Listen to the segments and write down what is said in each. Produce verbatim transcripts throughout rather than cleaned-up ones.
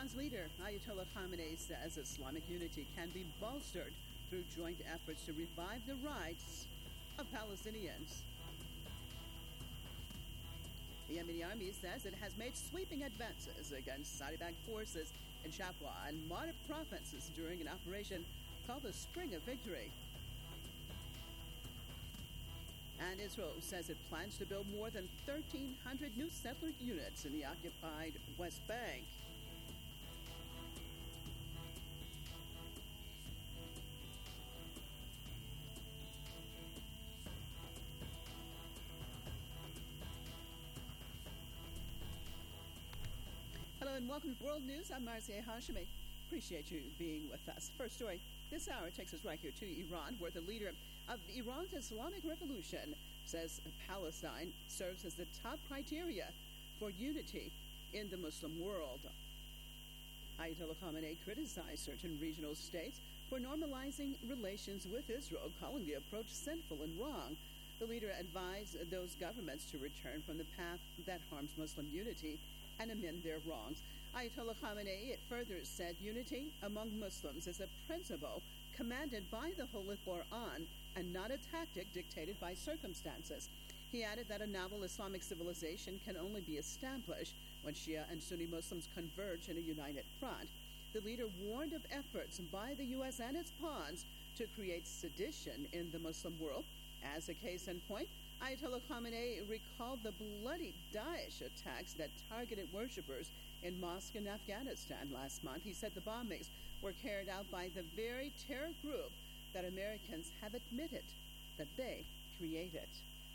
Iran's leader, Ayatollah Khamenei, says Islamic unity can be bolstered through joint efforts to revive the rights of Palestinians. The Yemeni army says it has made sweeping advances against Saudi-backed forces in Shabwa and Marib provinces during an operation called the Spring of Victory. And Israel says it plans to build more than thirteen hundred new settler units in the occupied West Bank. Hello and welcome to World News. I'm Marcia Hashemi. Appreciate you being with us. First story this hour takes us right here to Iran, where the leader of Iran's Islamic Revolution says Palestine serves as the top criteria for unity in the Muslim world. Ayatollah Khamenei criticized certain regional states for normalizing relations with Israel, calling the approach sinful and wrong. The leader advised those governments to return from the path that harms Muslim unity and amend their wrongs. Ayatollah Khamenei further said unity among Muslims is a principle commanded by the Holy Quran and not a tactic dictated by circumstances. He added that a novel Islamic civilization can only be established when Shia and Sunni Muslims converge in a united front. The leader warned of efforts by the U S and its pawns to create sedition in the Muslim world. As a case in point, Ayatollah Khamenei recalled the bloody Daesh attacks that targeted worshippers in mosques in Afghanistan last month. He said the bombings were carried out by the very terror group that Americans have admitted that they created.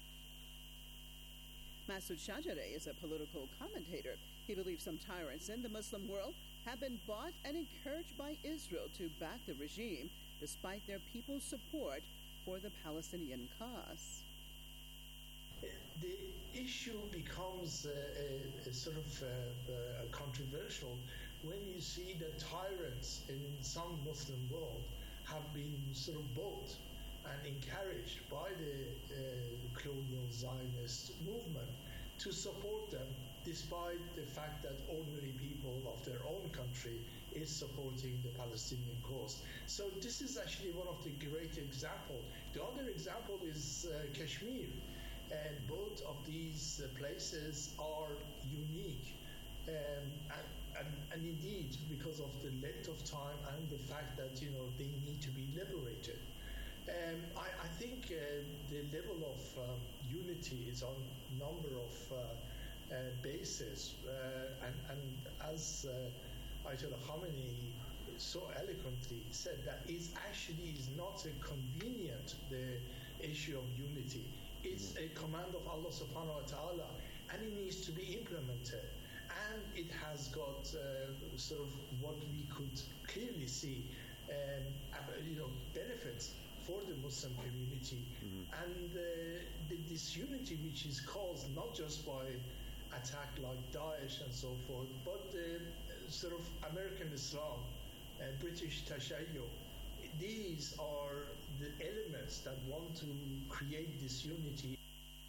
Masoud Shajari is a political commentator. He believes some tyrants in the Muslim world have been bought and encouraged by Israel to back the regime, despite their people's support for the Palestinian cause. The issue becomes uh, a, a sort of uh, uh, controversial when you see that tyrants in some Muslim world have been sort of bought and encouraged by the uh, colonial Zionist movement to support them, despite the fact that ordinary people of their own country is supporting the Palestinian cause. So this is actually one of the great examples. The other example is uh, Kashmir. And both of these uh, places are unique. Um, and, and, and indeed, because of the length of time and the fact that, you know, they need to be liberated. Um, I, I think uh, the level of um, unity is on a number of uh, uh, bases. Uh, and, and as uh, Ayatollah Khamenei so eloquently said, that it actually is not a convenient, the issue of unity. It's a command of Allah subhanahu wa ta'ala, and it needs to be implemented. And it has got uh, sort of what we could clearly see, um, you know, benefits for the Muslim community. Mm-hmm. And uh, the disunity which is caused not just by attack like Daesh and so forth, but uh, sort of American Islam, uh, British Tashayyo. These are the elements that want to create disunity.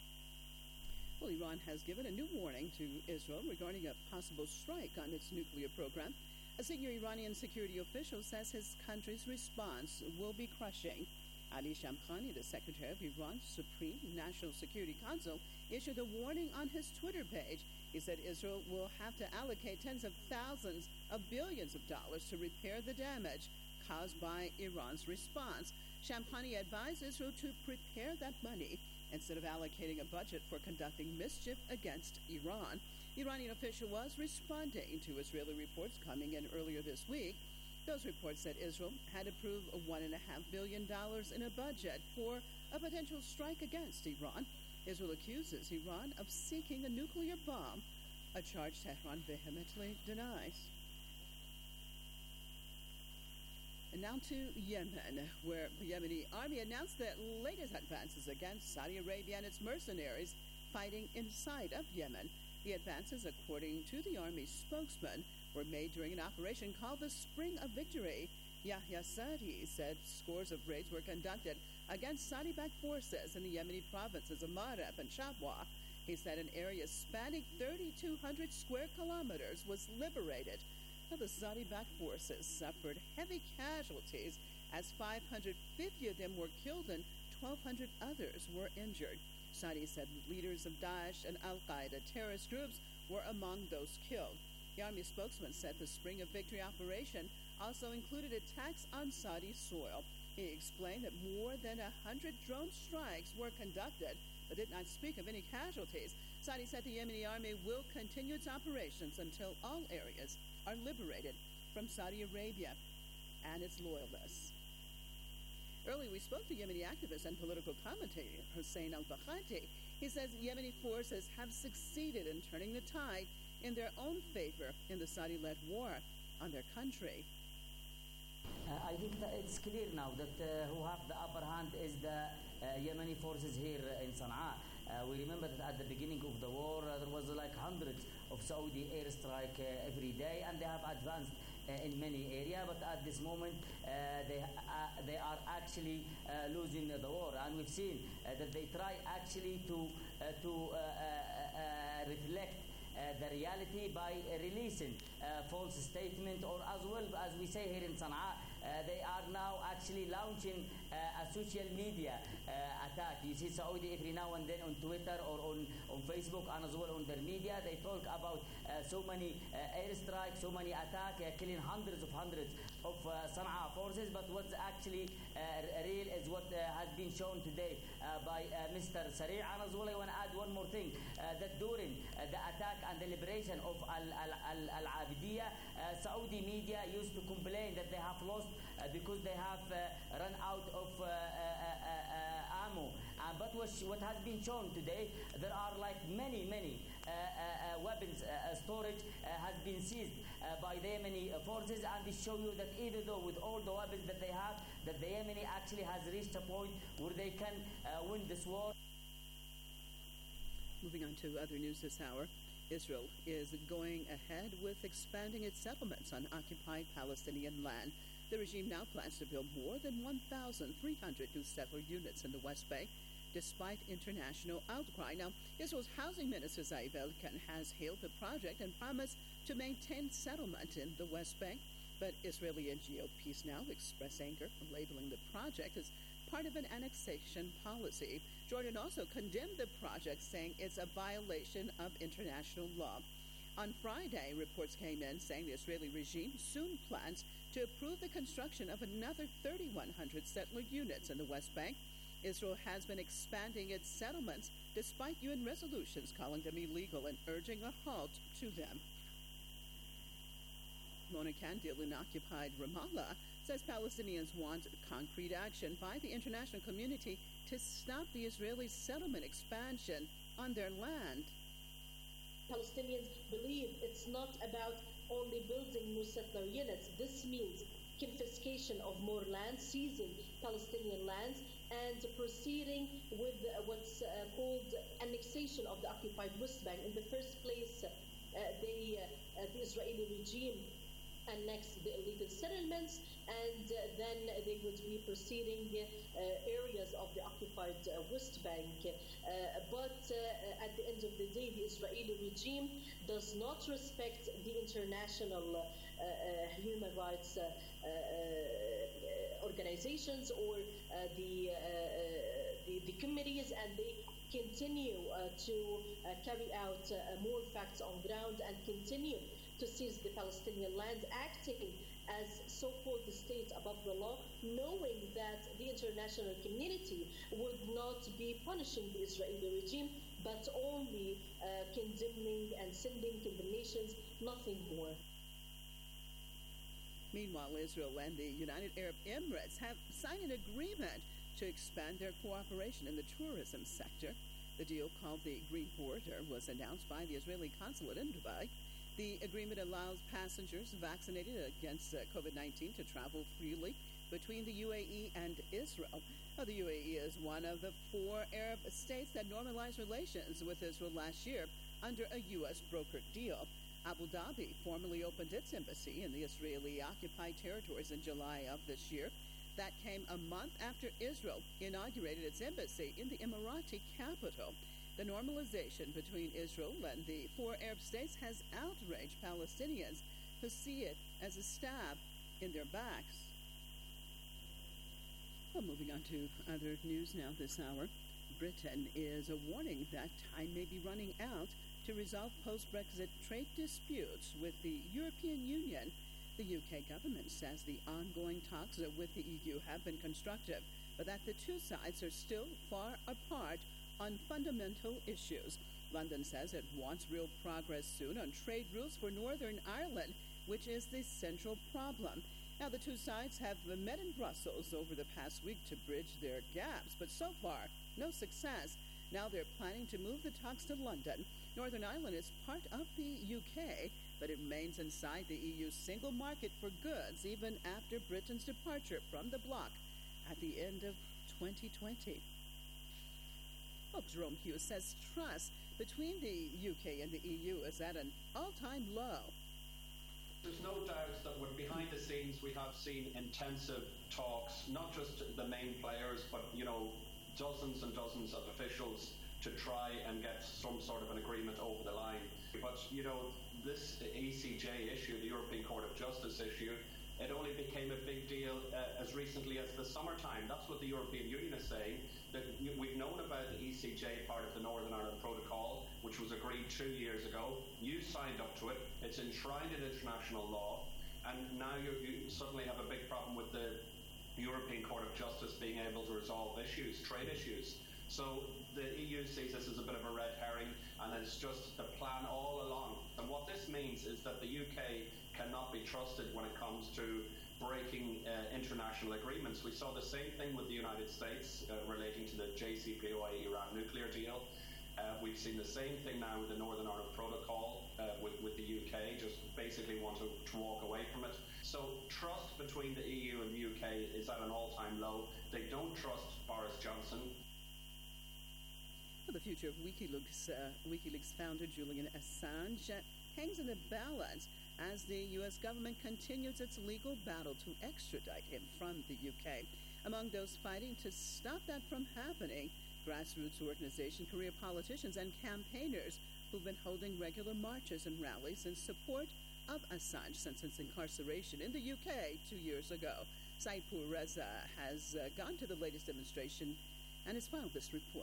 Well, Iran has given a new warning to Israel regarding a possible strike on its nuclear program. A senior Iranian security official says his country's response will be crushing. Ali Shamkhani, the secretary of Iran's Supreme National Security Council, issued a warning on his Twitter page. He said Israel will have to allocate tens of thousands of billions of dollars to repair the damage caused by Iran's response. Shamkhani advised Israel to prepare that money instead of allocating a budget for conducting mischief against Iran. The Iranian official was responding to Israeli reports coming in earlier this week. Those reports said Israel had approved one point five billion dollars in a budget for a potential strike against Iran. Israel accuses Iran of seeking a nuclear bomb, a charge Tehran vehemently denies. And now to Yemen, where the Yemeni army announced the latest advances against Saudi Arabia and its mercenaries fighting inside of Yemen. The advances, according to the army's spokesman, were made during an operation called the Spring of Victory. Yahya Sadi said scores of raids were conducted against Saudi-backed forces in the Yemeni provinces of Marib and Shabwa. He said an area spanning three thousand two hundred square kilometers was liberated. Now, the Saudi-backed forces suffered heavy casualties as five hundred fifty of them were killed and twelve hundred others were injured. Saudi said leaders of Daesh and Al-Qaeda terrorist groups were among those killed. The army spokesman said the Spring of Victory operation also included attacks on Saudi soil. He explained that more than one hundred drone strikes were conducted, but did not speak of any casualties. Saudi said the Yemeni army will continue its operations until all areas are liberated from Saudi Arabia and its loyalists. Earlier, we spoke to Yemeni activist and political commentator Hussein al-Bakhati. He says Yemeni forces have succeeded in turning the tide in their own favor in the Saudi-led war on their country. Uh, I think that it's clear now that uh, who have the upper hand is the uh, Yemeni forces here in Sana'a. Uh, we remember that at the beginning of the war, uh, there was uh, like hundreds of Saudi airstrike uh, every day, and they have advanced uh, in many areas. But at this moment, uh, they uh, they are actually uh, losing the war, and we've seen uh, that they try actually to uh, to uh, uh, uh, reflect Uh, the reality by uh, releasing uh, false statement, or as well as we say here in Sana'a, uh, they are now actually launching uh, a social media uh, attack. You see Saudi every now and then on Twitter or on, on Facebook, and as well on their media, they talk about uh, so many uh, airstrikes, so many attacks, uh, killing hundreds of hundreds of uh, Sana'a forces. But what's actually uh, real is what uh, has been shown today uh, by uh, Mister Sari'. And as well, I want to add one more thing, uh, that during uh, the attack and the liberation of Al-Abidiyah, uh, Saudi media used to complain that they have lost uh, because they have uh, run out of uh, uh, uh, uh, ammo. Uh, but what, what has been shown today, there are like many, many uh, uh, uh, weapons uh, storage uh, has been seized uh, by the Yemeni forces, and they show you that even though with all the weapons that they have, that the Yemeni actually has reached a point where they can uh, win this war. Moving on to other news this hour. Israel is going ahead with expanding its settlements on occupied Palestinian land. The regime now plans to build more than one thousand three hundred new settler units in the West Bank, despite international outcry. Now, Israel's housing minister Ze'ev Elkin has hailed the project and promised to maintain settlement in the West Bank. But Israeli N G O Peace Now expressed anger, labeling the project as part of an annexation policy. Jordan also condemned the project, saying it's a violation of international law. On Friday, reports came in saying the Israeli regime soon plans to approve the construction of another thirty-one hundred settler units in the West Bank. Israel has been expanding its settlements despite U N resolutions calling them illegal and urging a halt to them. Mona Kandil in occupied Ramallah says Palestinians want concrete action by the international community to stop the Israeli settlement expansion on their land. Palestinians believe it's not about only building new settler units. This means confiscation of more land, seizing Palestinian lands, and proceeding with what's uh, called annexation of the occupied West Bank. In the first place, uh, they, uh, the Israeli regime annexed the illegal settlements, and uh, then they would be proceeding uh, areas of the occupied uh, West Bank. Uh, but uh, at the end of the day, the Israeli regime does not respect the international uh, uh, human rights uh, uh, organizations or uh, the, uh, the the committees, and they continue uh, to uh, carry out uh, more facts on ground and continue to seize the Palestinian land, acting as so-called the state above the law, knowing that the international community would not be punishing the Israeli regime, but only uh, condemning and sending condemnations, nothing more. Meanwhile, Israel and the United Arab Emirates have signed an agreement to expand their cooperation in the tourism sector. The deal, called the Green Corridor, was announced by the Israeli consulate in Dubai. The agreement allows passengers vaccinated against uh, COVID nineteen to travel freely between the U A E and Israel. Now, the U A E is one of the four Arab states that normalized relations with Israel last year under a U S brokered deal. Abu Dhabi formally opened its embassy in the Israeli-occupied territories in July of this year. That came a month after Israel inaugurated its embassy in the Emirati capital. The normalization between Israel and the four Arab states has outraged Palestinians. who see it as a stab in their backs. Well, moving on to other news now this hour. Britain is warning that time may be running out to resolve post-Brexit trade disputes with the European Union. The U K government says the ongoing talks with the E U have been constructive, but that the two sides are still far apart on fundamental issues. London says it wants real progress soon on trade rules for Northern Ireland, which is the central problem. Now, the two sides have met in Brussels over the past week to bridge their gaps, but so far, no success. Now they're planning to move the talks to London. Northern Ireland is part of the U K, but it remains inside the E U's single market for goods even after Britain's departure from the bloc at the end of twenty twenty. Well, Jerome Hughes says trust between the U K and the E U is at an all-time low. There's no doubt that we're behind the scenes we have seen intensive talks, not just the main players, but, you know, dozens and dozens of officials to try and get some sort of an agreement over the line. But, you know, this E C J issue, the European Court of Justice issue, it only became a big deal uh, as recently as the summertime. That's what the European Union is saying. That we've known about the E C J part of the Northern Ireland Protocol, which was agreed two years ago. You signed up to it. It's enshrined in international law. And now you, you suddenly have a big problem with the European Court of Justice being able to resolve issues, trade issues. So the E U sees this as a bit of a red herring, and it's just the plan all along. And what this means is that the U K cannot be trusted when it comes to breaking uh, international agreements. We saw the same thing with the United States uh, relating to the J C P O A Iran nuclear deal. Uh, we've seen the same thing now with the Northern Ireland Protocol uh, with, with the U K, just basically want to, to walk away from it. So trust between the E U and the U K is at an all-time low. They don't trust Boris Johnson. Well, the future of WikiLeaks, uh, WikiLeaks founder Julian Assange uh, hangs in the balance as the U S government continues its legal battle to extradite him from the U K. Among those fighting to stop that from happening, grassroots organization, career politicians, and campaigners who've been holding regular marches and rallies in support of Assange since his incarceration in the U K two years ago. Saipur Reza has uh, gone to the latest demonstration and has filed this report.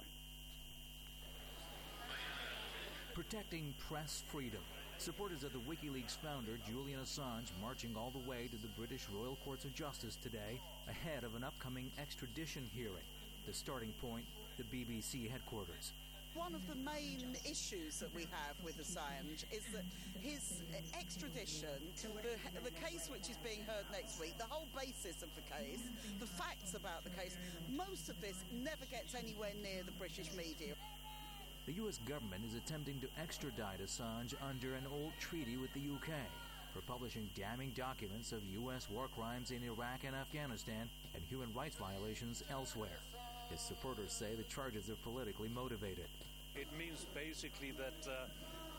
Protecting press freedom. Supporters of the WikiLeaks founder Julian Assange marching all the way to the British Royal Courts of Justice today ahead of an upcoming extradition hearing. The starting point, the B B C headquarters. One of the main issues that we have with Assange is that his extradition, the, the case which is being heard next week, the whole basis of the case, the facts about the case, most of this never gets anywhere near the British media. The U S government is attempting to extradite Assange under an old treaty with the U K for publishing damning documents of U S war crimes in Iraq and Afghanistan and human rights violations elsewhere. His supporters say the charges are politically motivated. It means basically that uh,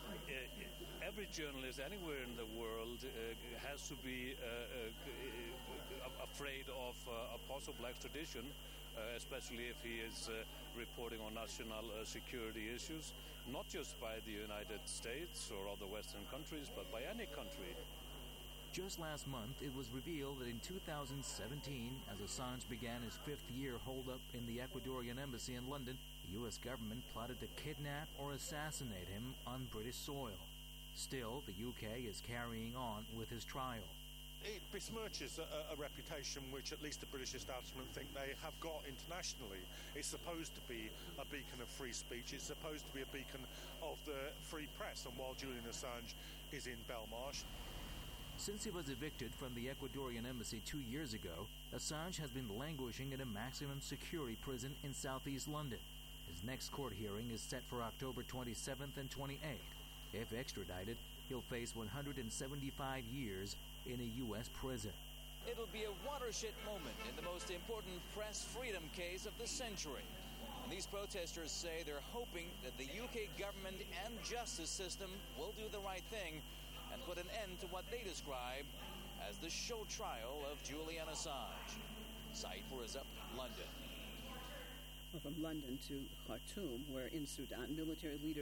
every journalist anywhere in the world uh, has to be uh, uh, afraid of uh, a possible extradition, uh, especially if he is uh, reporting on national uh, security issues, not just by the United States or other Western countries, but by any country. Just last month, it was revealed that in two thousand seventeen, as Assange began his fifth year holdup in the Ecuadorian embassy in London, the U S government plotted to kidnap or assassinate him on British soil. Still, the U K is carrying on with his trial. It besmirches a, a reputation which at least the British establishment think they have got internationally. It's supposed to be a beacon of free speech. It's supposed to be a beacon of the free press. And while Julian Assange is in Belmarsh... Since he was evicted from the Ecuadorian embassy two years ago, Assange has been languishing in a maximum security prison in southeast London. His next court hearing is set for October twenty-seventh and twenty-eighth. If extradited, he'll face one hundred seventy-five years in a U S prison. It'll be a watershed moment in the most important press freedom case of the century. And these protesters say they're hoping that the U K government and justice system will do the right thing and put an end to what they describe as the show trial of Julian Assange. Saipur is up, London. Well, from London to Khartoum, where in Sudan, military leaders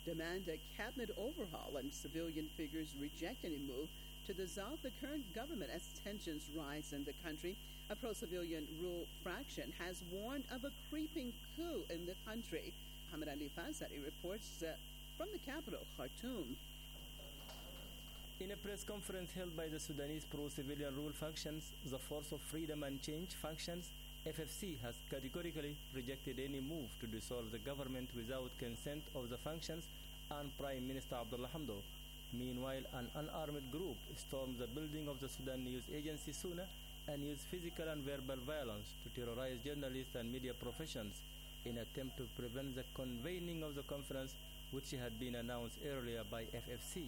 demand a cabinet overhaul, and civilian figures reject any move to dissolve the current government as tensions rise in the country. A pro-civilian rule fraction has warned of a creeping coup in the country. Mohammed Ali Fazari reports uh, from the capital, Khartoum. In a press conference held by the Sudanese pro-civilian rule factions, the Force of Freedom and Change factions, F F C has categorically rejected any move to dissolve the government without consent of the factions and Prime Minister Abdullah Hamdok. Meanwhile, an unarmed group stormed the building of the Sudan News Agency SUNA and used physical and verbal violence to terrorize journalists and media professionals in an attempt to prevent the convening of the conference, which had been announced earlier by F F C.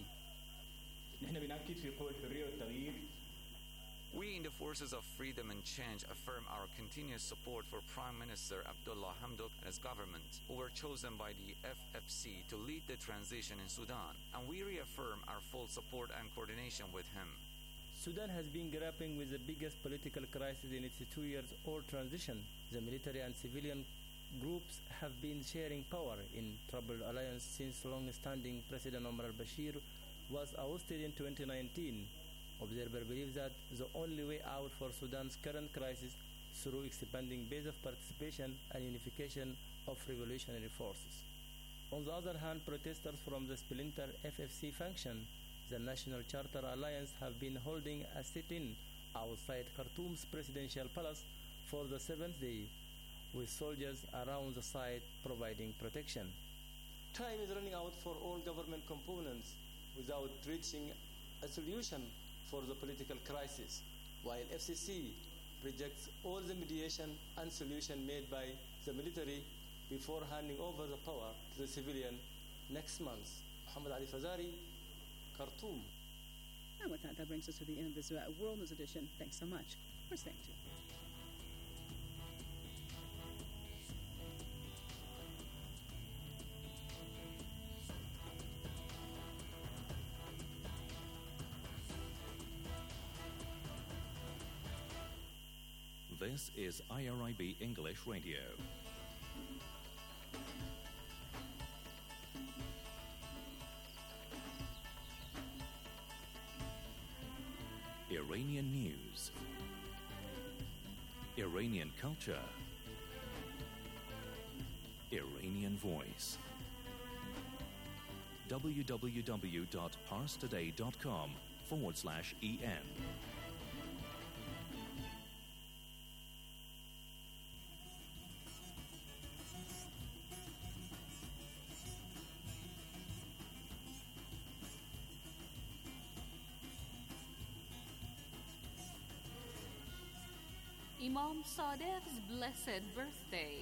We in the Forces of Freedom and Change affirm our continuous support for Prime Minister Abdullah Hamdok and his government, who were chosen by the F F C to lead the transition in Sudan, and we reaffirm our full support and coordination with him. Sudan has been grappling with the biggest political crisis in its two years old transition. The military and civilian groups have been sharing power in troubled alliance since long-standing President Omar al-Bashir was ousted in twenty nineteen. Observers believe that the only way out for Sudan's current crisis through expanding base of participation and unification of revolutionary forces. On the other hand, protesters from the splinter F F C faction, the National Charter Alliance, have been holding a sit-in outside Khartoum's presidential palace for the seventh day, with soldiers around the site providing protection. Time is running out for all government components without reaching a solution for the political crisis, while F C C rejects all the mediation and solution made by the military before handing over the power to the civilian next month. Mohammed Ali Fazari, Khartoum. And with that, that brings us to the end of this uh, World News Edition. Thanks so much for staying tuned. This is I R I B English Radio. Iranian news, Iranian culture, Iranian voice. www.parstoday.com forward slash EN. Imam Sadiq's blessed birthday.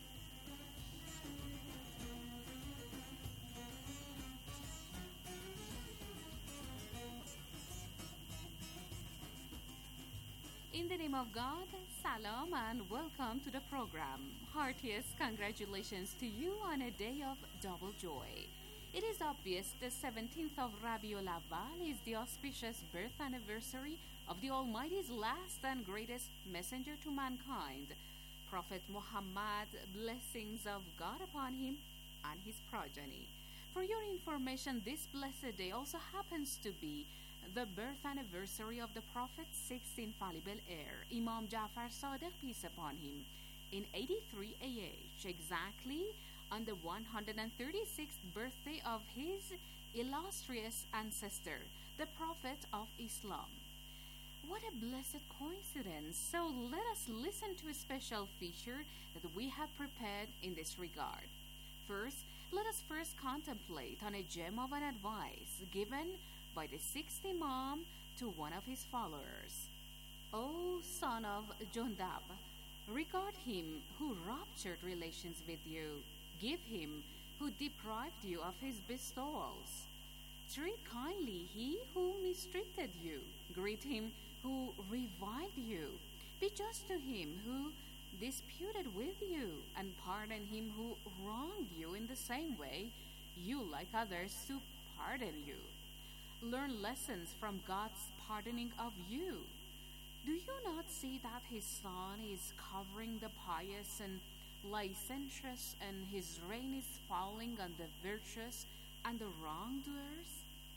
In the name of God, salam and welcome to the program. Heartiest congratulations to you on a day of double joy. It is obvious the seventeenth of Rabiul Awwal is the auspicious birth anniversary of the Almighty's last and greatest messenger to mankind, Prophet Muhammad, blessings of God upon him and his progeny. For your information, this blessed day also happens to be the birth anniversary of the Prophet's sixth infallible heir, Imam Jafar Sadiq, peace upon him, in eighty-three A H, exactly on the one hundred thirty-sixth birthday of his illustrious ancestor, the Prophet of Islam. What a blessed coincidence. So let us listen to a special feature that we have prepared in this regard. First, let us first contemplate on a gem of an advice given by the sixth Imam to one of his followers. O son of Jundab, regard him who ruptured relations with you. Give him who deprived you of his bestowals. Treat kindly he who mistreated you. Greet him who reviled you. Be just to him who disputed with you, and pardon him who wronged you in the same way you, like others, to pardon you. Learn lessons from God's pardoning of you. Do you not see that his sun is covering the pious and licentious, and his rain is falling on the virtuous and the wrongdoers?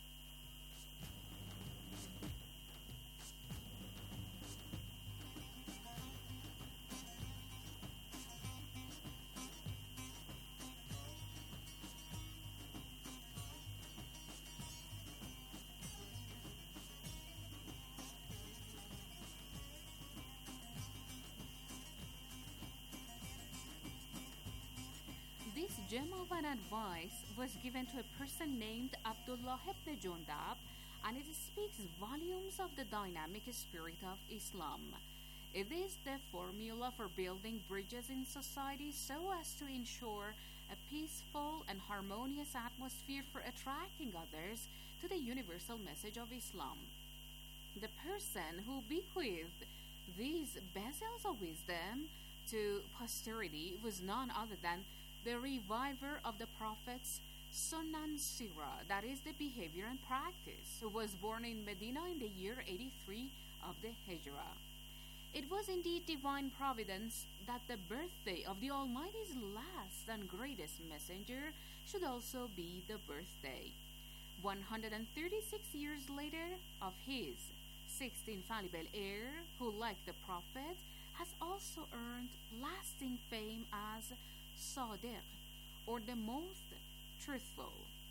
This gem of an advice was given to a person named Abdullah ibn Jundab, and it speaks volumes of the dynamic spirit of Islam. It is the formula for building bridges in society so as to ensure a peaceful and harmonious atmosphere for attracting others to the universal message of Islam. The person who bequeathed these bezels of wisdom to posterity was none other than the reviver of the Prophet's Sunan Sirah, that is the behavior and practice, who was born in Medina in the year eighty-three of the Hijrah. It was indeed divine providence that the birthday of the Almighty's last and greatest messenger should also be the birthday, one hundred thirty-six years later, of his sixth infallible heir, who, like the Prophet, has also earned lasting fame as Sadiq, or the most truthful.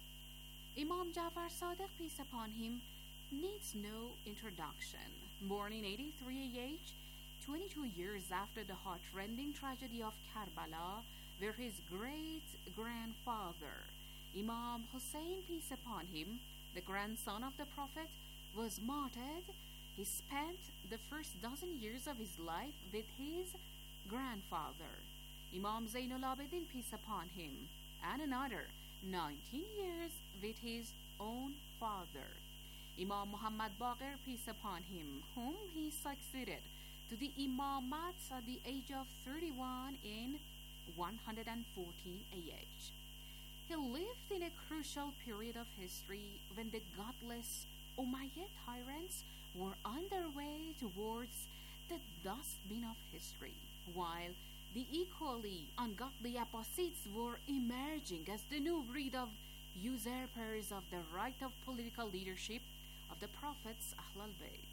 Imam Jafar Sadiq, peace upon him, needs no introduction. Born in eighty-three A H, twenty-two years after the heart-rending tragedy of Karbala, where his great-grandfather, Imam Hussein, peace upon him, the grandson of the Prophet, was martyred, he spent the first dozen years of his life with his grandfather, Imam Zainul Abidin, peace upon him, and another nineteen years with his own father, Imam Muhammad Baqir, peace upon him, whom he succeeded to the Imamat at the age of thirty-one in one hundred fourteen A H. He lived in a crucial period of history when the godless Umayyad tyrants were on their way towards the dustbin of history, while the equally ungodly Abbasids were emerging as the new breed of usurpers of the right of political leadership of the Prophet's Ahlul Bayt.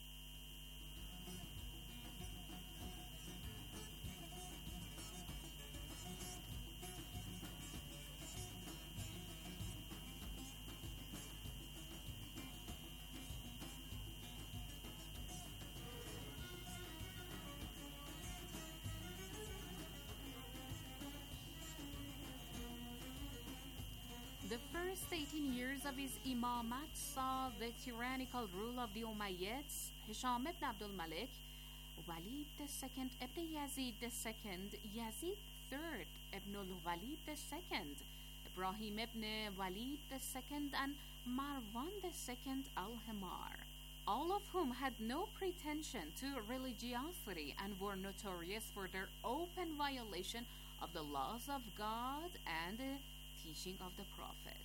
The first eighteen years of his imamat saw the tyrannical rule of the Umayyads, Hisham ibn Abdul Malik, Walid the Second ibn Yazid the Second, Yazid the Third ibn al-Walid the Second, Ibrahim ibn Walid the Second, and Marwan the Second al-Himar, all of whom had no pretension to religiosity and were notorious for their open violation of the laws of God and the teaching of the Prophet.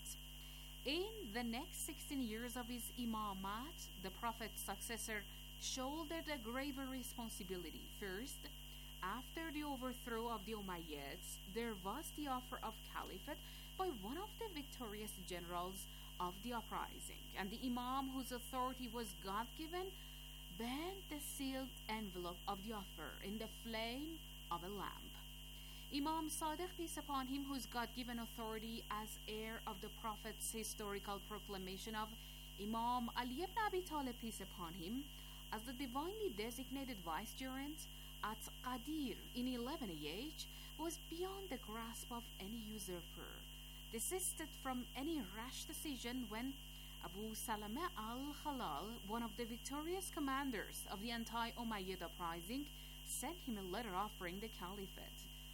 In the next sixteen years of his imamat, the Prophet's successor shouldered a graver responsibility. First, after the overthrow of the Umayyads, there was the offer of caliphate by one of the victorious generals of the uprising, and the Imam, whose authority was God-given, burned the sealed envelope of the offer in the flame of a lamp. Imam Sadiq, peace upon him, whose God-given authority as heir of the Prophet's historical proclamation of Imam Ali ibn Abi Talib, peace upon him, as the divinely designated vicegerent at Qadir in eleven A H, was beyond the grasp of any usurper, desisted from any rash decision when Abu Salama al-Khalal, one of the victorious commanders of the anti-Umayyad uprising, sent him a letter offering the caliphate.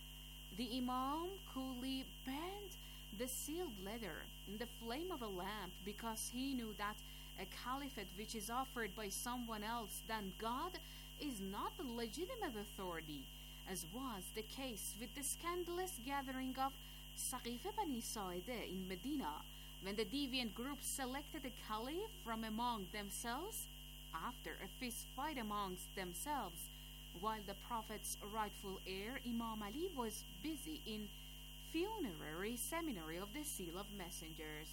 The Imam coolly burned the sealed letter in the flame of a lamp because he knew that a caliphate which is offered by someone else than God is not the legitimate authority, as was the case with the scandalous gathering of Saqif Bani Sa'ideh in Medina, when the deviant group selected a caliph from among themselves after a fist fight amongst themselves, while the Prophet's rightful heir, Imam Ali, was busy in funerary seminary of the Seal of Messengers.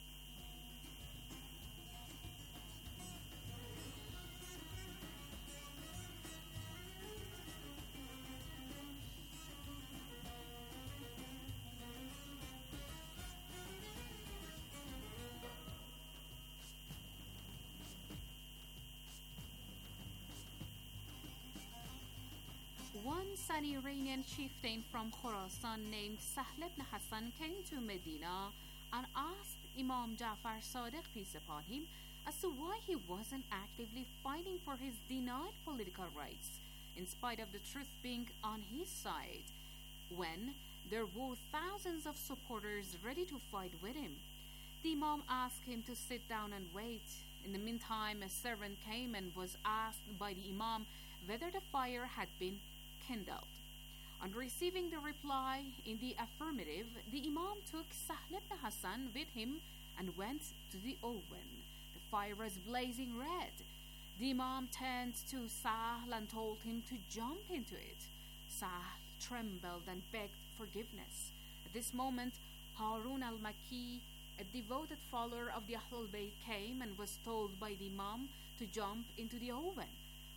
Once an Iranian chieftain from Khorasan named Sahl ibn Hassan came to Medina and asked Imam Ja'far Sadiq, peace upon him, as to why he wasn't actively fighting for his denied political rights, in spite of the truth being on his side, when there were thousands of supporters ready to fight with him. The Imam asked him to sit down and wait. In the meantime, a servant came and was asked by the Imam whether the fire had been kindled. On receiving the reply in the affirmative, the Imam took Sahl ibn Hassan with him and went to the oven. The fire was blazing red. The Imam turned to Sahl and told him to jump into it. Sahl trembled and begged forgiveness. At this moment, Harun al-Makki, a devoted follower of the Ahlul Bayt, came and was told by the Imam to jump into the oven.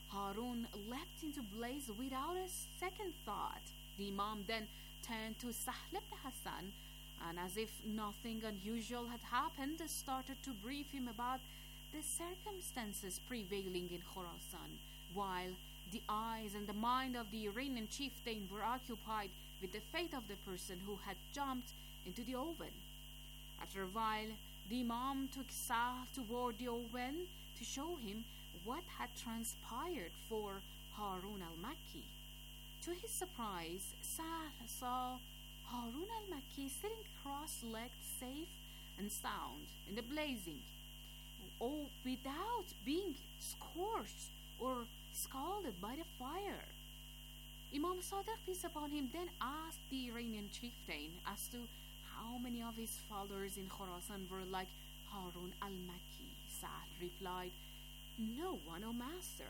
Harun leapt into blaze without a second thought. The Imam then turned to Sahl ibn Hassan and, as if nothing unusual had happened, started to brief him about the circumstances prevailing in Khorasan, while the eyes and the mind of the Iranian chieftain were occupied with the fate of the person who had jumped into the oven. After a while, the Imam took Sahl toward the oven to show him what had transpired for Harun al-Makki. To his surprise, Sahl saw Harun al-Makki sitting cross-legged, safe and sound in the blazing, oh, without being scorched or scalded by the fire. Imam Sadiq, peace upon him, then asked the Iranian chieftain as to how many of his followers in Khorasan were like Harun al-Makki. Sahl replied, "No one, O master."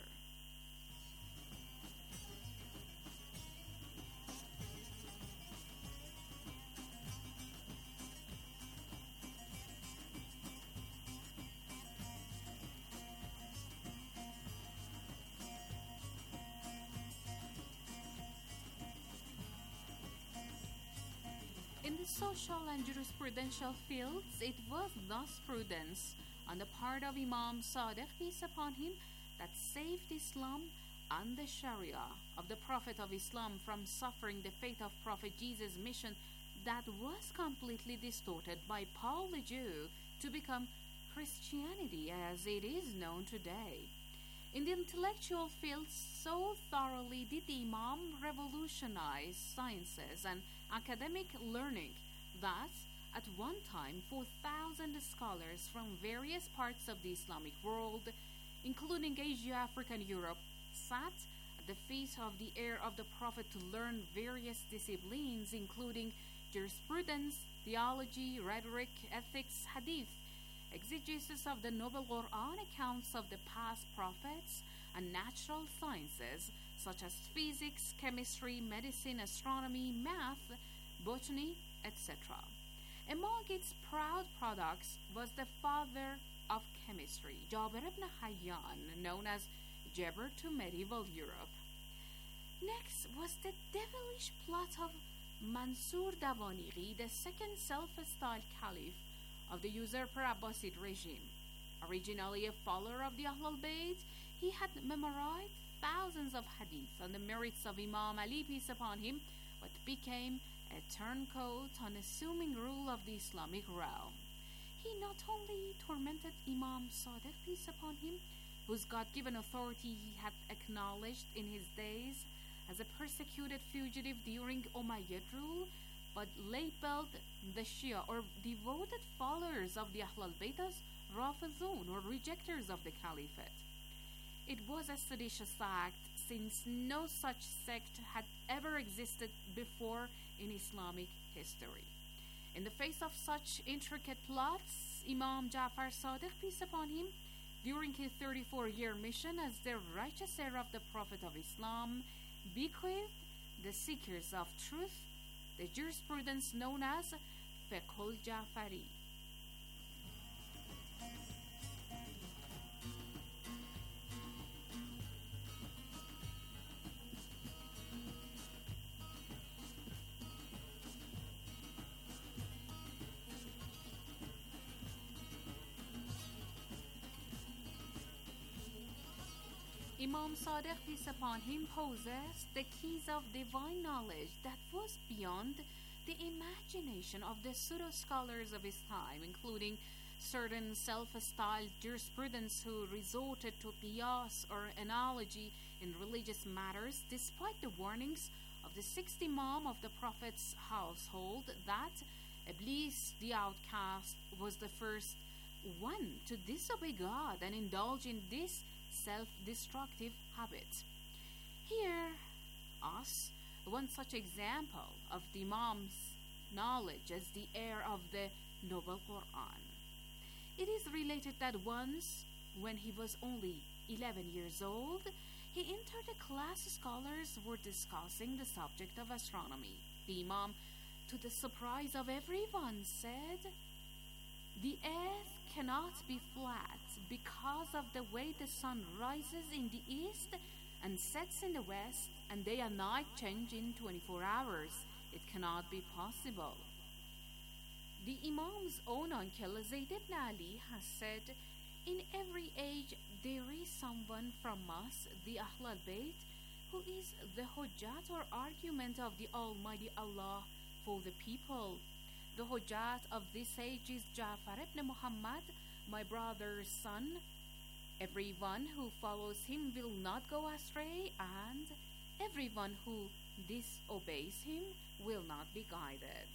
In the social and jurisprudential fields, it was thus prudence on the part of Imam Sadiq, peace upon him, that saved Islam and the Sharia of the Prophet of Islam from suffering the fate of Prophet Jesus' mission that was completely distorted by Paul the Jew to become Christianity as it is known today. In the intellectual fields, so thoroughly did the Imam revolutionize sciences and academic learning that at one time four thousand scholars from various parts of the Islamic world, including Asia, Africa, and Europe, sat at the feet of the heir of the Prophet to learn various disciplines, including jurisprudence, theology, rhetoric, ethics, hadith, exegesis of the Noble Quran, accounts of the past prophets, and natural sciences such as physics, chemistry, medicine, astronomy, math, botany, et cetera. Among its proud products was the father of chemistry, Jabir ibn Hayyan, known as Geber to medieval Europe. Next was the devilish plot of Mansur Dawaniqi, the second self-styled caliph of the usurper Abbasid regime. Originally a follower of the Ahlul Bayt, he had memorized thousands of hadith on the merits of Imam Ali, peace upon him, but became a turncoat on assuming rule of the Islamic realm. He not only tormented Imam Sadiq, peace upon him, whose God-given authority he had acknowledged in his days as a persecuted fugitive during Umayyad rule, but labeled the Shia or devoted followers of the Ahlul Bayt as Rafidun or rejectors of the Caliphate. It was a seditious act, since no such sect had ever existed before in Islamic history. In the face of such intricate plots, Imam Ja'far Sadiq, peace upon him, during his thirty-four-year mission as the righteous heir of the Prophet of Islam, bequeathed the seekers of truth the jurisprudence known as Fiqh al-Jafari. Imam Sadiq, peace upon him, possessed the keys of divine knowledge that was beyond the imagination of the pseudo-scholars of his time, including certain self-styled jurisprudents who resorted to qiyas or analogy in religious matters, despite the warnings of the sixth Imam of the Prophet's household that Iblis, the outcast, was the first one to disobey God and indulge in this self-destructive habit. Here, us, one such example of the Imam's knowledge as the heir of the Noble Quran. It is related that once, when he was only eleven years old, he entered a class scholars were discussing the subject of astronomy. The Imam, to the surprise of everyone, said, "The earth cannot be flat because of the way the sun rises in the east and sets in the west, and day and night change in twenty-four hours. It cannot be possible." The Imam's own uncle, Zayd ibn Ali, has said, "In every age there is someone from us, the Ahl al-Bayt, who is the hujjat or argument of the Almighty Allah for the people. The hujjat of this age is Ja'far ibn Muhammad, my brother's son. Everyone who follows him will not go astray, and everyone who disobeys him will not be guided."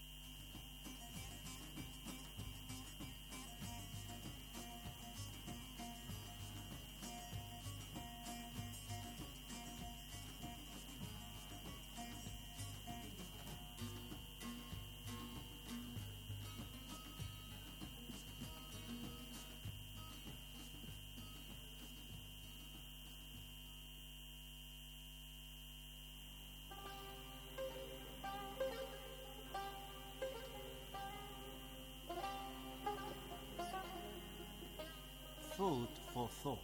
Food for thought.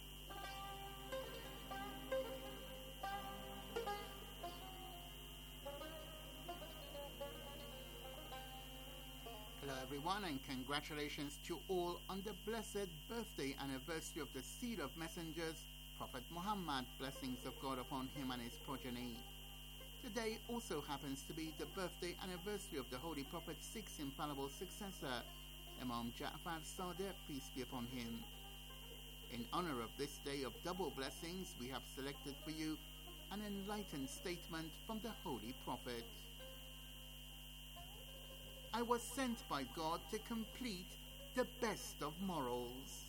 Hello everyone, and congratulations to all on the blessed birthday anniversary of the seed of messengers, Prophet Muhammad, blessings of God upon him and his progeny. Today also happens to be the birthday anniversary of the Holy Prophet's sixth infallible successor, Imam Ja'far Sadiq, peace be upon him. In honor of this day of double blessings, we have selected for you an enlightened statement from the Holy Prophet. "I was sent by God to complete the best of morals."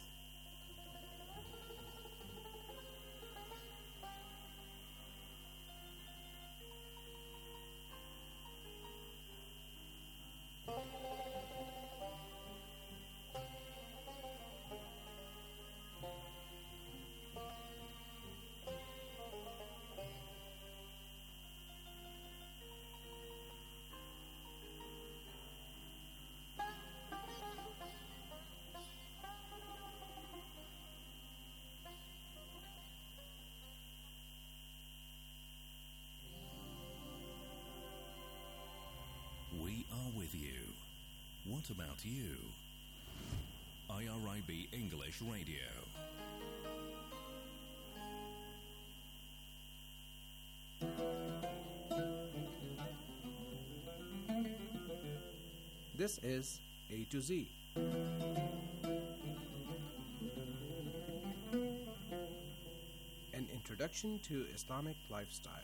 We are with you. What about you? I R I B English Radio. This is A to Z. An introduction to Islamic lifestyle.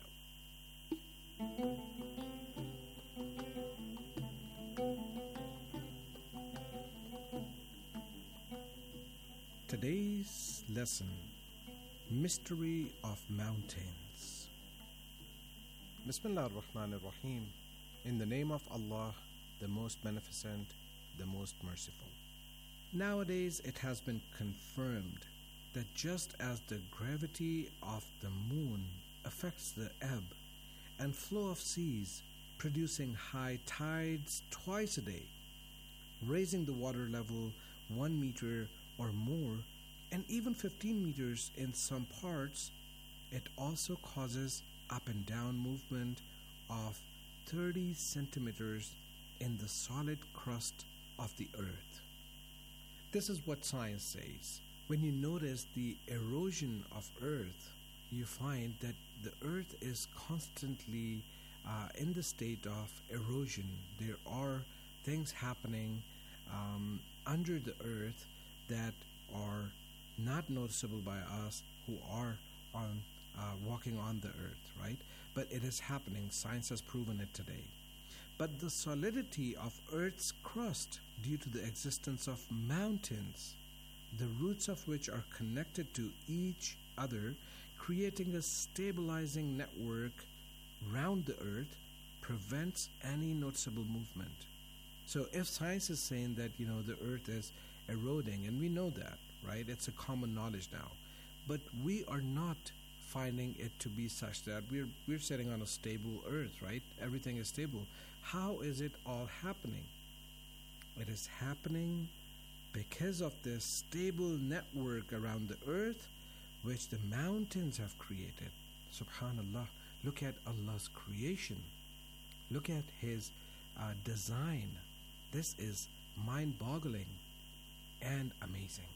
Today's lesson, Mystery of Mountains. Bismillah ar-Rahman ar-Rahim. In the name of Allah, the most beneficent, the most merciful. Nowadays it has been confirmed that just as the gravity of the moon affects the ebb and flow of seas, producing high tides twice a day, raising the water level one meter or more, and even fifteen meters in some parts. It also causes up and down movement of thirty centimeters in the solid crust of the earth. This is what science says. When you notice the erosion of earth, you find that the earth is constantly uh, in the state of erosion. There are things happening um, under the earth that are not noticeable by us who are on uh, walking on the earth, right? But it is happening. Science has proven it today. But the solidity of Earth's crust, due to the existence of mountains, the roots of which are connected to each other, creating a stabilizing network round the Earth, prevents any noticeable movement. So if science is saying that, you know, the Earth is eroding, and we know that, right? It's a common knowledge now. But we are not finding it to be such that we're we're sitting on a stable earth, right? Everything is stable. How is it all happening? It is happening because of this stable network around the earth which the mountains have created. Subhanallah. Look at Allah's creation. Look at His uh, design. This is mind-boggling and amazing.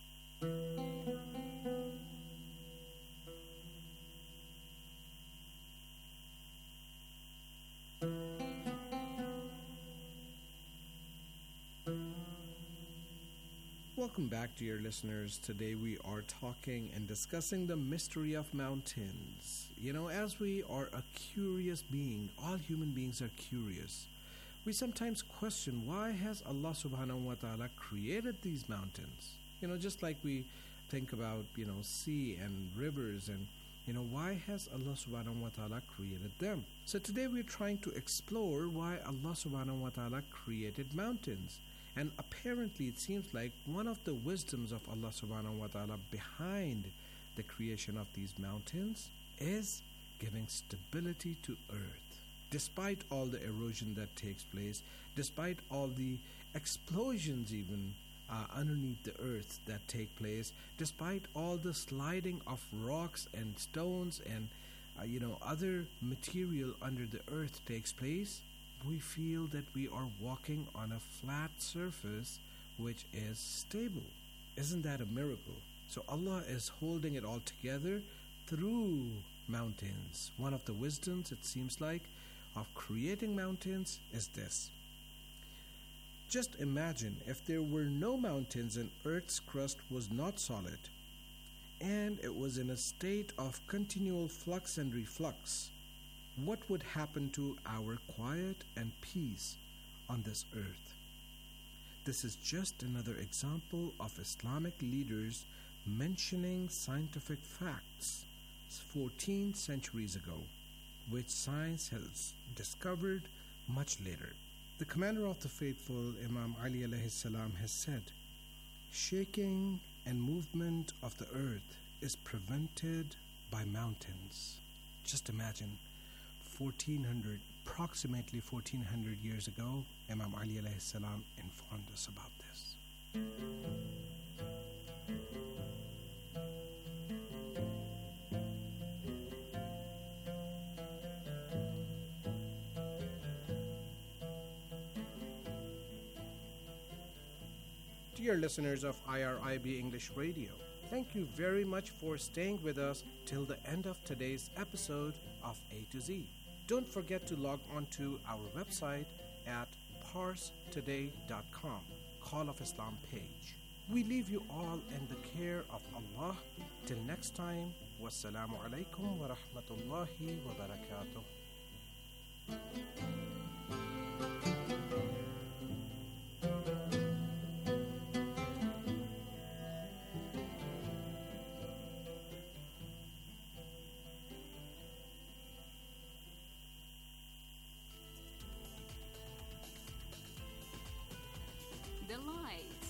Welcome back, dear listeners. Today we are talking and discussing the mystery of mountains. You know, as we are a curious being, all human beings are curious. We sometimes question, why has Allah subhanahu wa ta'ala created these mountains? You know, just like we think about, you know, sea and rivers, and, you know, why has Allah subhanahu wa ta'ala created them? So today we're trying to explore why Allah subhanahu wa ta'ala created mountains. And apparently it seems like one of the wisdoms of Allah subhanahu wa ta'ala behind the creation of these mountains is giving stability to earth. Despite all the erosion that takes place, despite all the explosions even uh, underneath the earth that take place, despite all the sliding of rocks and stones and uh, you know other material under the earth takes place, we feel that we are walking on a flat surface which is stable. Isn't that a miracle? So Allah is holding it all together through mountains. One of the wisdoms, it seems like, of creating mountains is this. Just imagine if there were no mountains and Earth's crust was not solid, and it was in a state of continual flux and reflux. What would happen to our quiet and peace on this earth? This is just another example of Islamic leaders mentioning scientific facts fourteen centuries ago, which science has discovered much later. The commander of the faithful, Imam Ali alayhi salam, has said, shaking and movement of the earth is prevented by mountains. Just imagine, fourteen hundred, approximately fourteen hundred years ago, Imam Ali alayhi salam informed us about this. Dear listeners of I R I B English Radio, thank you very much for staying with us till the end of today's episode of A to Z. Don't forget to log on to our website at pars today dot com, Call of Islam page. We leave you all in the care of Allah. Till next time, wassalamu alaikum wa rahmatullahi wa barakatuh. The light.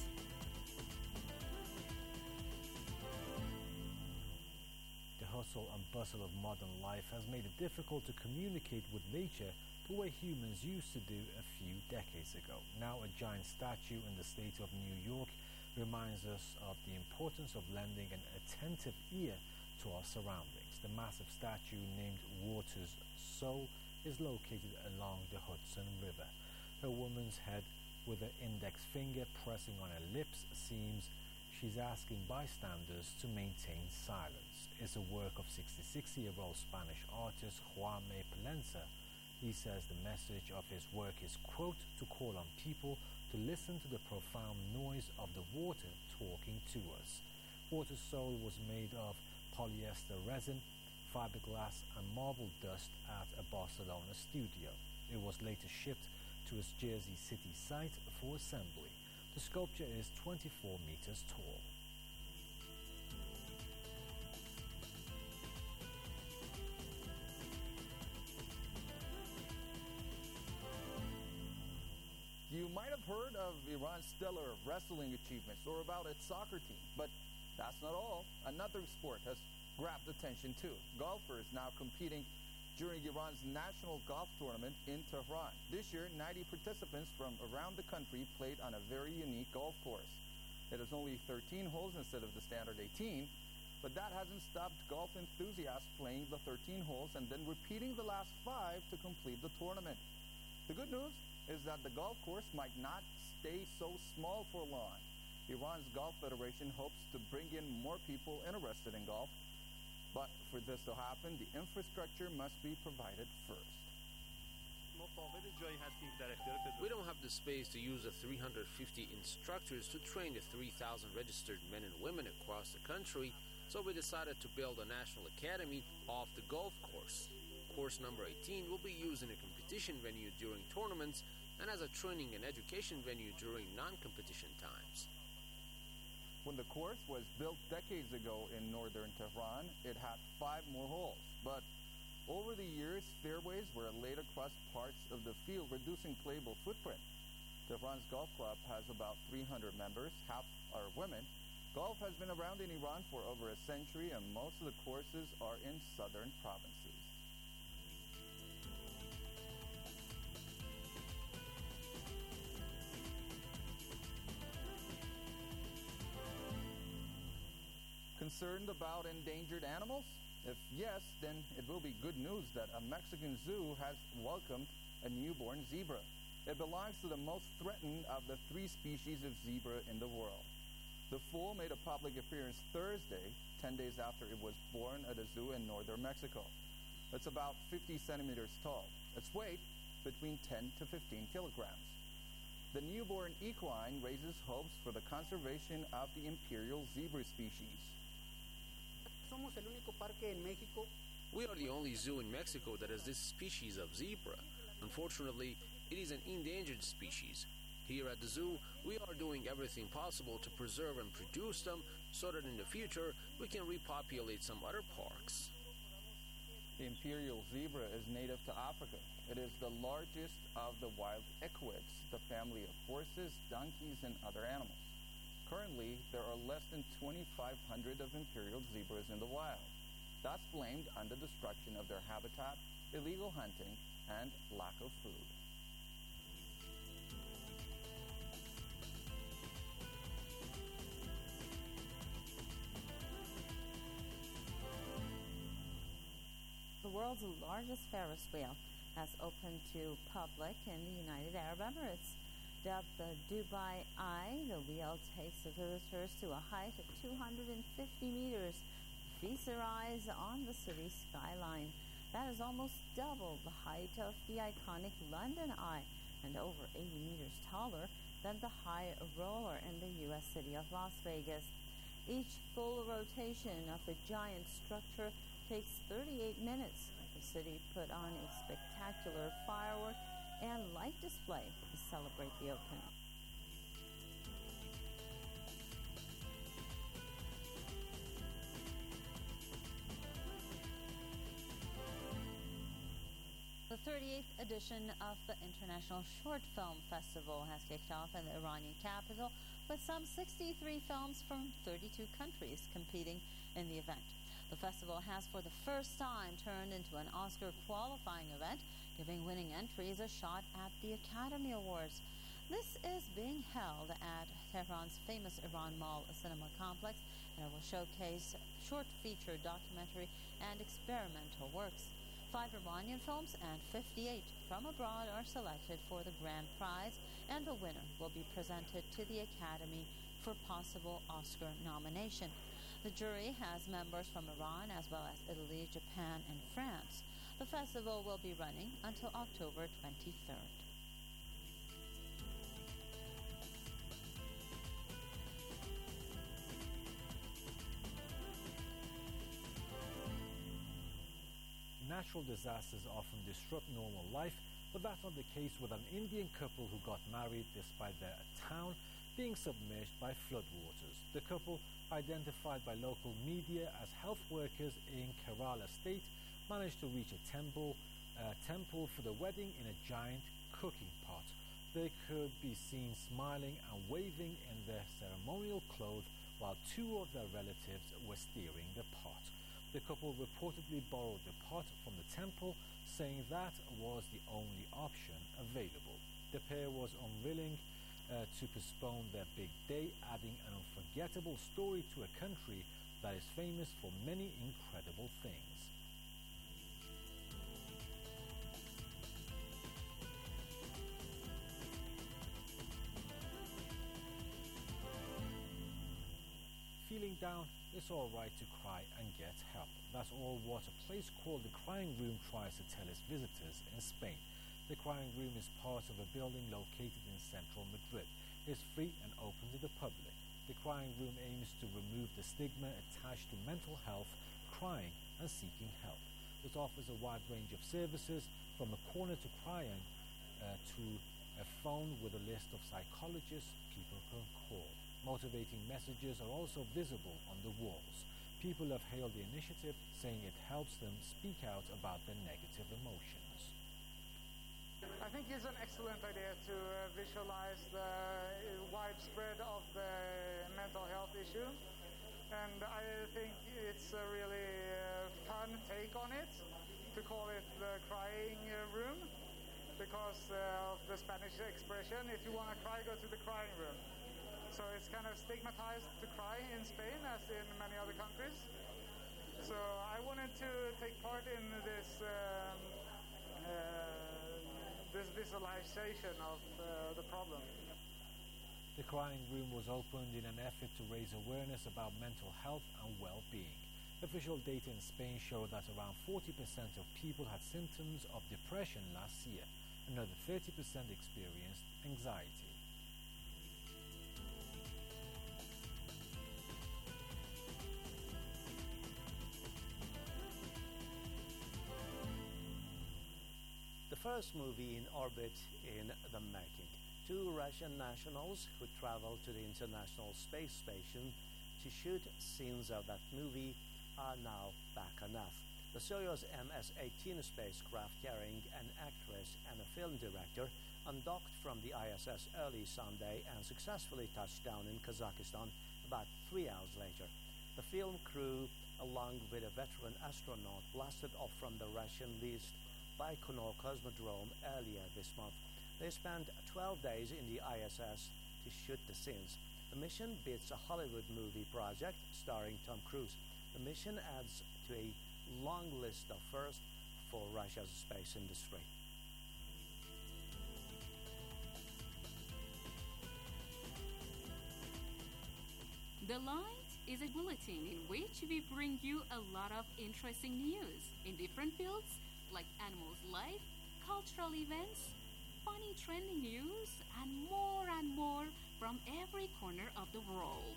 The hustle and bustle of modern life has made it difficult to communicate with nature the way humans used to do a few decades ago. Now a giant statue in the state of New York reminds us of the importance of lending an attentive ear to our surroundings. The massive statue named Water's Soul is located along the Hudson River. A woman's head with her index finger pressing on her lips seems she's asking bystanders to maintain silence. It's a work of sixty-six-year-old Spanish artist Jaime Palencia. He says the message of his work is, quote, to call on people to listen to the profound noise of the water talking to us. Water's Soul was made of polyester resin, fiberglass and marble dust at a Barcelona studio. It was later shipped to its Jersey City site for assembly. The sculpture is twenty-four meters tall. You might have heard of Iran's stellar wrestling achievements or about its soccer team, but that's not all. Another sport has grabbed attention too. Golfers now competing during Iran's national golf tournament in Tehran. This year, ninety participants from around the country played on a very unique golf course. It has only thirteen holes instead of the standard eighteen, but that hasn't stopped golf enthusiasts playing the thirteen holes and then repeating the last five to complete the tournament. The good news is that the golf course might not stay so small for long. Iran's Golf Federation hopes to bring in more people interested in golf, but for this to happen, the infrastructure must be provided first. We don't have the space to use the three hundred fifty instructors to train the three thousand registered men and women across the country, so we decided to build a national academy off the golf course. Course number eighteen will be used in a competition venue during tournaments and as a training and education venue during non-competition times. When the course was built decades ago in northern Tehran, it had five more holes. But over the years, fairways were laid across parts of the field, reducing playable footprint. Tehran's golf club has about three hundred members, half are women. Golf has been around in Iran for over a century, and most of the courses are in southern provinces. Concerned about endangered animals? If yes, then it will be good news that a Mexican zoo has welcomed a newborn zebra. It belongs to the most threatened of the three species of zebra in the world. The foal made a public appearance Thursday, ten days after it was born at a zoo in northern Mexico. It's about fifty centimeters tall. Its weight, between ten to fifteen kilograms. The newborn equine raises hopes for the conservation of the imperial zebra species. We are the only zoo in Mexico that has this species of zebra. Unfortunately, it is an endangered species. Here at the zoo, we are doing everything possible to preserve and produce them so that in the future we can repopulate some other parks. The imperial zebra is native to Africa. It is the largest of the wild equids, the family of horses, donkeys, and other animals. Currently, there are less than twenty-five hundred of imperial zebras in the wild. That's blamed on the destruction of their habitat, illegal hunting, and lack of food. The world's largest Ferris wheel has opened to public in the United Arab Emirates. Dubbed the Dubai Eye, the wheel takes the visitors to a height of two hundred fifty meters, feasts their eyes on the city's skyline. That is almost double the height of the iconic London Eye and over eighty meters taller than the High Roller in the U S city of Las Vegas. Each full rotation of the giant structure takes thirty-eight minutes. The city put on a spectacular firework and light display to celebrate the opening. The thirty-eighth edition of the International Short Film Festival has kicked off in the Iranian capital with some sixty-three films from thirty-two countries competing in the event. The festival has for the first time turned into an Oscar qualifying event, giving winning entries a shot at the Academy Awards. This is being held at Tehran's famous Iran Mall Cinema Complex, and it will showcase short feature, documentary, and experimental works. Five Iranian films and fifty-eight from abroad are selected for the grand prize, and the winner will be presented to the Academy for possible Oscar nomination. The jury has members from Iran as well as Italy, Japan, and France. The festival will be running until October twenty-third. Natural disasters often disrupt normal life, but that's not the case with an Indian couple who got married despite their town being submerged by floodwaters. The couple, identified by local media as health workers in Kerala state, managed to reach a temple, uh, temple for the wedding in a giant cooking pot. They could be seen smiling and waving in their ceremonial clothes while two of their relatives were steering the pot. The couple reportedly borrowed the pot from the temple, saying that was the only option available. The pair was unwilling uh, to postpone their big day, adding an unforgettable story to a country that is famous for many incredible things. Feeling down, it's alright to cry and get help. That's all what a place called the Crying Room tries to tell its visitors in Spain. The Crying Room is part of a building located in central Madrid. It's free and open to the public. The Crying Room aims to remove the stigma attached to mental health, crying, and seeking help. It offers a wide range of services, from a corner to crying uh, to a phone with a list of psychologists people can call. Motivating messages are also visible on the walls. People have hailed the initiative, saying it helps them speak out about their negative emotions. I think it's an excellent idea to uh, visualize the uh, widespread of the mental health issue, and I think it's a really uh, fun take on it to call it the Crying Room, because uh, of the Spanish expression, if you want to cry, go to the crying room. So it's kind of stigmatized to cry in Spain, as in many other countries. So I wanted to take part in this um, uh, this visualization of uh, the problem. The Crying Room was opened in an effort to raise awareness about mental health and well-being. Official data in Spain show that around forty percent of people had symptoms of depression last year. Another thirty percent experienced anxiety. The first movie in orbit in the making. Two Russian nationals who traveled to the International Space Station to shoot scenes of that movie are now back on Earth. The Soyuz M S eighteen spacecraft, carrying an actress and a film director, undocked from the I S S early Sunday and successfully touched down in Kazakhstan about three hours later. The film crew, along with a veteran astronaut, blasted off from the Russian-leased Baikonur Cosmodrome earlier this month. They spent twelve days in the I S S to shoot the scenes. The mission beats a Hollywood movie project starring Tom Cruise. The mission adds to a long list of firsts for Russia's space industry. The Light is a bulletin in which we bring you a lot of interesting news in different fields like animals' life, cultural events, funny trending news, and more and more from every corner of the world.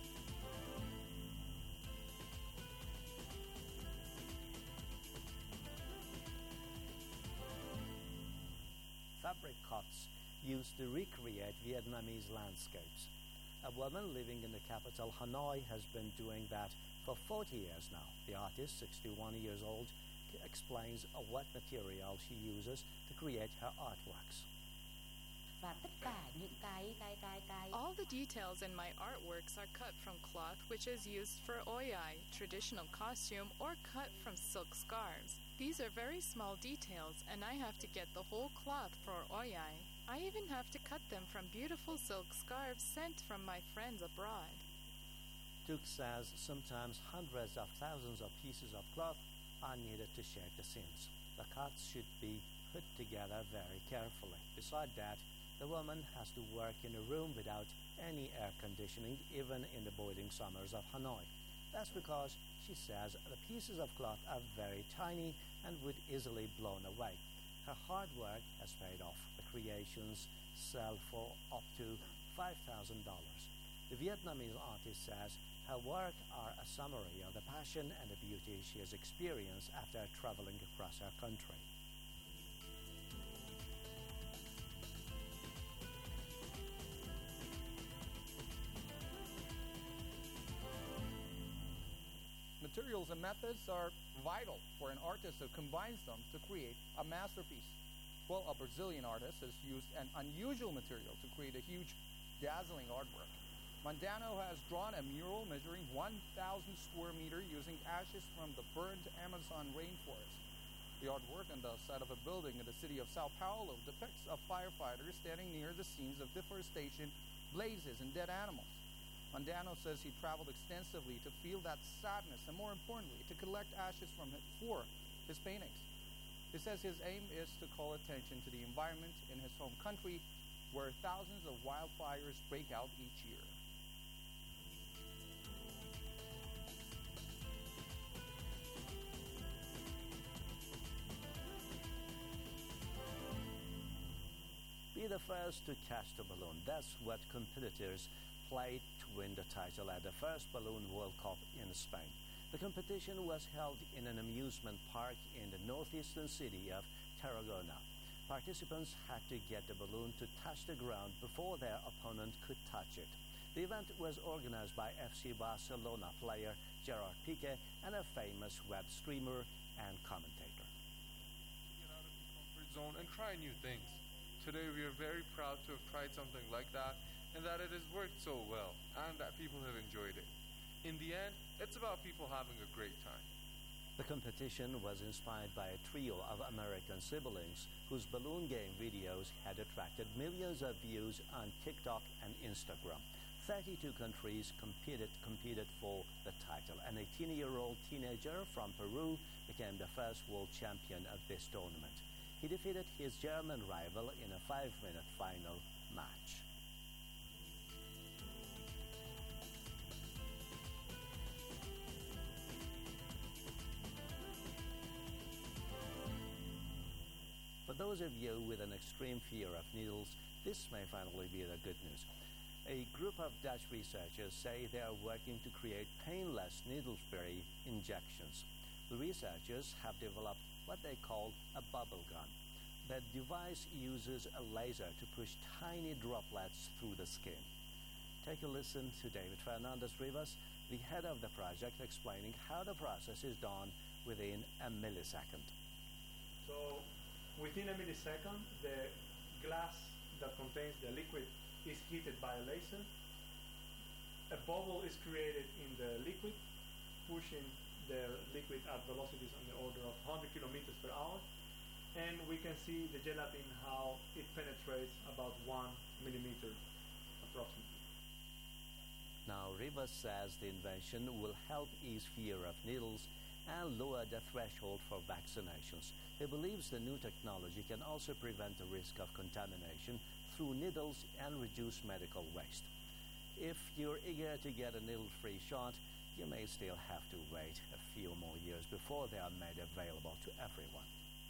Fabric cuts used to recreate Vietnamese landscapes. A woman living in the capital, Hanoi, has been doing that for forty years now. The artist, sixty-one years old, explains what material she uses to create her artworks. và tất cả những cái cái cái cái All the details in my artworks are cut from cloth which is used for oyai, traditional costume, or cut from silk scarves. These are very small details, and I have to get the whole cloth for oyai. I even have to cut them from beautiful silk scarves sent from my friends abroad. Duke says sometimes hundreds of thousands of pieces of cloth are needed to shape the scenes. The cuts should be put together very carefully. Besides that, the woman has to work in a room without any air conditioning, even in the boiling summers of Hanoi. That's because, she says, the pieces of cloth are very tiny and would easily blown away. Her hard work has paid off. The creations sell for up to five thousand dollars. The Vietnamese artist says her work are a summary of the passion and the beauty she has experienced after traveling across her country. Materials and methods are vital for an artist who combines them to create a masterpiece. Well, a Brazilian artist has used an unusual material to create a huge, dazzling artwork. Mandano has drawn a mural measuring one thousand square meters using ashes from the burned Amazon rainforest. The artwork on the side of a building in the city of Sao Paulo depicts a firefighter standing near the scenes of deforestation, blazes, and dead animals. Mandano says he traveled extensively to feel that sadness and, more importantly, to collect ashes from it for his paintings. He says his aim is to call attention to the environment in his home country, where thousands of wildfires break out each year. Be the first to catch the balloon. That's what competitors played to win the title at the first Balloon World Cup in Spain. The competition was held in an amusement park in the northeastern city of Tarragona. Participants had to get the balloon to touch the ground before their opponent could touch it. The event was organized by F C Barcelona player Gerard Piqué and a famous web streamer and commentator. Get out of your comfort zone and try new things. Today we are very proud to have tried something like that, and that it has worked so well, and that people have enjoyed it. In the end, it's about people having a great time. The competition was inspired by a trio of American siblings whose balloon game videos had attracted millions of views on TikTok and Instagram. thirty-two countries competed, competed for the title. An eighteen-year-old teenager from Peru became the first world champion of this tournament. He defeated his German rival in a five-minute final match. For those of you with an extreme fear of needles, this may finally be the good news. A group of Dutch researchers say they are working to create painless needle-free injections. The researchers have developed what they call a bubble gun. The device uses a laser to push tiny droplets through the skin. Take a listen to David Fernandez Rivas, the head of the project, explaining how the process is done within a millisecond. So, within a millisecond, the glass that contains the liquid is heated by a laser. A bubble is created in the liquid, pushing the liquid at velocities on the order of one hundred kilometers per hour. And we can see the gelatin, how it penetrates about one millimeter approximately. Now, Rivas says the invention will help ease fear of needles and lower the threshold for vaccinations. He believes the new technology can also prevent the risk of contamination through needles and reduce medical waste. If you're eager to get a needle-free shot, you may still have to wait a few more years before they are made available to everyone.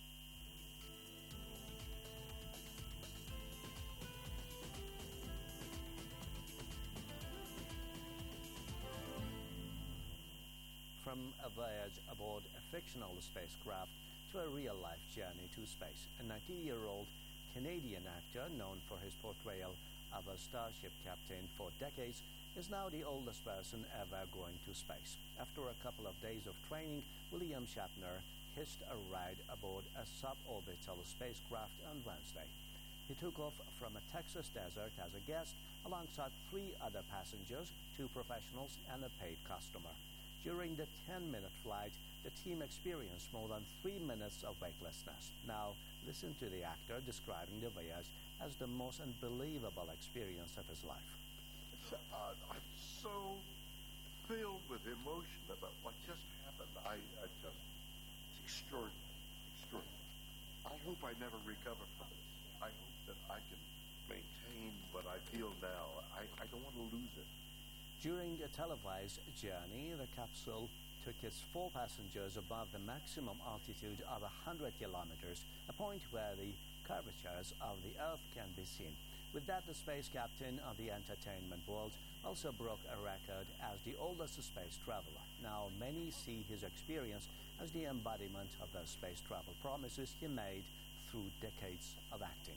From a voyage aboard a fictional spacecraft to a real-life journey to space, a nineteen-year-old Canadian actor known for his portrayal of a Starship captain for decades is now the oldest person ever going to space. After a couple of days of training, William Shatner hitched a ride aboard a suborbital spacecraft on Wednesday. He took off from a Texas desert as a guest alongside three other passengers, two professionals and a paid customer. During the ten-minute flight, the team experienced more than three minutes of weightlessness. Now, listen to the actor describing the voyage as the most unbelievable experience of his life. Uh, I'm so filled with emotion about what just happened. I, I just, it's extraordinary, extraordinary. I hope I never recover from this. I hope that I can maintain what I feel now. I, I don't want to lose it. During a televised journey, the capsule took its four passengers above the maximum altitude of one hundred kilometers, a point where the curvatures of the Earth can be seen. With that, the space captain of the entertainment world also broke a record as the oldest space traveler. Now, many see his experience as the embodiment of the space travel promises he made through decades of acting.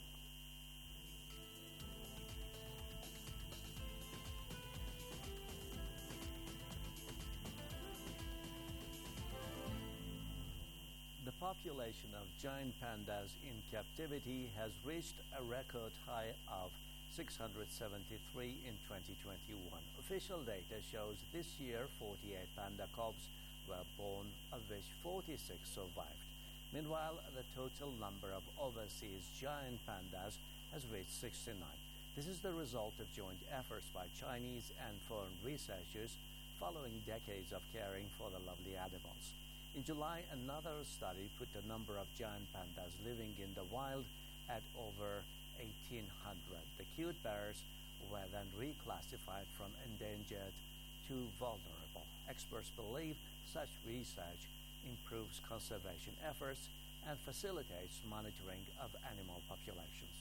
The population of giant pandas in captivity has reached a record high of six hundred seventy-three in twenty twenty-one. Official data shows this year forty-eight panda cubs were born, of which forty-six survived. Meanwhile, the total number of overseas giant pandas has reached sixty-nine. This is the result of joint efforts by Chinese and foreign researchers following decades of caring for the lovely animals. In July, another study put the number of giant pandas living in the wild at over eighteen hundred. The cute bears were then reclassified from endangered to vulnerable. Experts believe such research improves conservation efforts and facilitates monitoring of animal populations.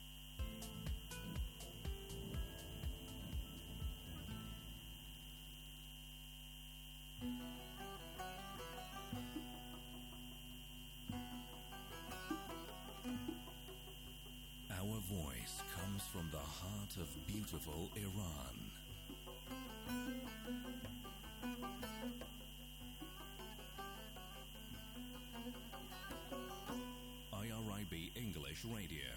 Our voice comes from the heart of beautiful Iran. I R I B English Radio.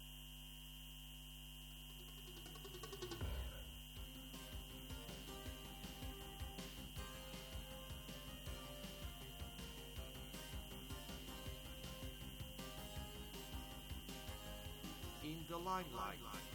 In the limelight.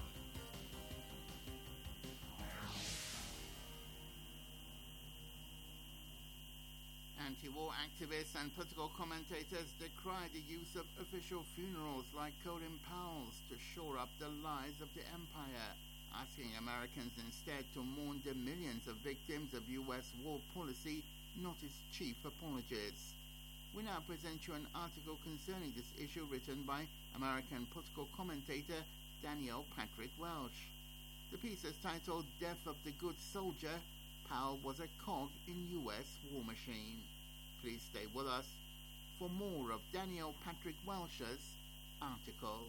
Anti-war activists and political commentators decry the use of official funerals like Colin Powell's to shore up the lies of the empire, asking Americans instead to mourn the millions of victims of U S war policy, not its chief apologists. We now present you an article concerning this issue written by American political commentator Daniel Patrick Welsh. The piece is titled Death of the Good Soldier, Powell was a cog in U S war machine. Please stay with us for more of Daniel Patrick Welsh's article.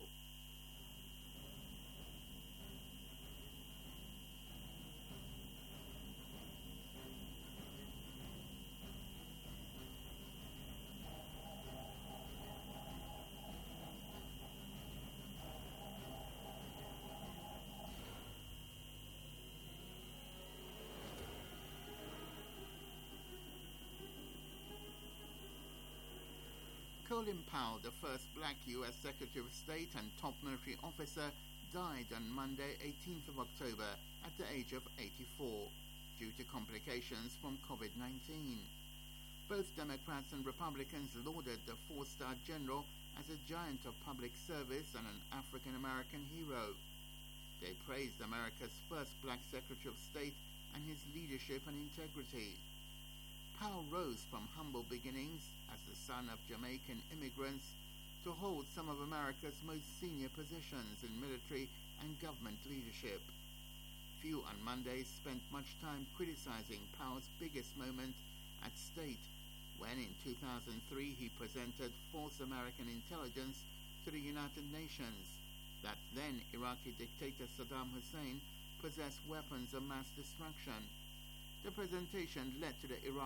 Colin Powell, the first black U S Secretary of State and top military officer, died on Monday, eighteenth of October, at the age of eighty-four, due to complications from COVID nineteen. Both Democrats and Republicans lauded the four-star general as a giant of public service and an African-American hero. They praised America's first black Secretary of State and his leadership and integrity. Powell rose from humble beginnings as the son of Jamaican immigrants to hold some of America's most senior positions in military and government leadership. Few on Monday spent much time criticizing Powell's biggest moment at State, when in two thousand three he presented false American intelligence to the United Nations that then Iraqi dictator Saddam Hussein possessed weapons of mass destruction. The presentation led to the Iraq